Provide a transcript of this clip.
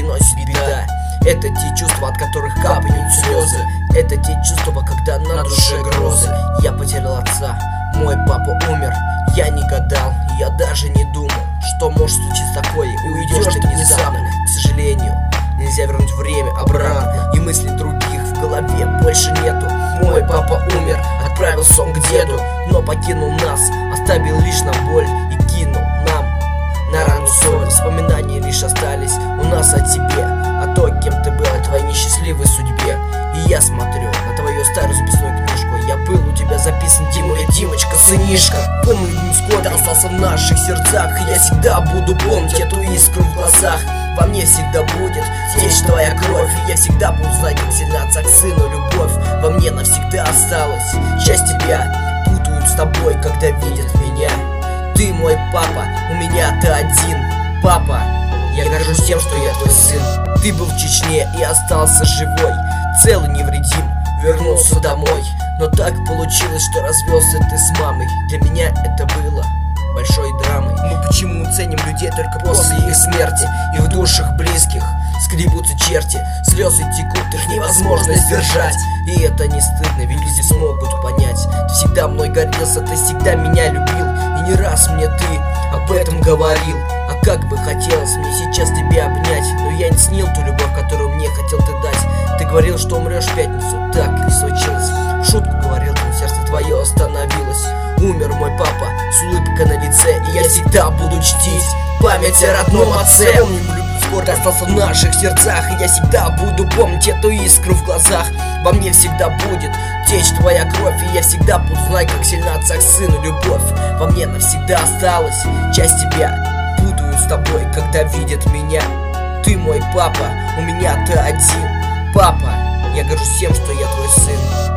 приносит беда. Это те чувства, от которых капают слезы. Это те чувства, когда на душе грозы. Я потерял отца, мой папа умер. Я не гадал, я даже не думал, что может случиться такое, и уйдешь ты внезапно. К сожалению, нельзя вернуть время обратно, и мыслей других в голове больше нету. Мой папа умер, отправил сон к деду, но покинул нас, оставил лишь нам боль и кинул нам на рану соль. Воспоминания лишь остались у нас о тебе, о том, кем ты был, о твоей несчастливой судьбе. И я смотрю на твою старую записную книжку. Я был у тебя записан, Дима, я Димочка, сынишка. Помню, сколько остался в наших сердцах, и я всегда буду помнить эту искру в глазах. Во мне всегда будет течь твоя кровь, и я всегда буду знать, как сильна отца к сыну любовь. Во мне навсегда осталась часть тебя, путают с тобой, когда видят меня. Ты мой папа, у меня ты один. Папа, я горжусь тем, что я твой сын. Ты был в Чечне и остался живой, целый невредим, вернулся домой. Но так получилось, что развелся ты с мамой. Для меня это было большой драмой. Мы почему ценим людей только после их смерти? И в душах близких скребутся черти, слезы текут, их невозможно сдержать. И это не стыдно, ведь люди смогут понять. Ты всегда мной гордился, ты всегда меня любил, и не раз мне ты об этом говорил. А как бы хотелось мне сейчас тебя обнять, но я не ценил ту любовь, которую мне хотел ты дать. Ты говорил, что умрешь в пятницу, так и случилось. В шутку говорил, но сердце твое остановилось. Умер мой папа с улыбкой на лице, и я всегда буду чтить память о родном отце. Помню, скоро остался в наших сердцах, и я всегда буду помнить эту искру в глазах. Во мне всегда будет течь твоя кровь, и я всегда буду знать, как сильна отца к сыну любовь. Во мне навсегда осталась часть тебя, путают с тобой, когда видят меня. Ты мой папа, у меня ты один. Папа, я горжусь тем, что я твой сын.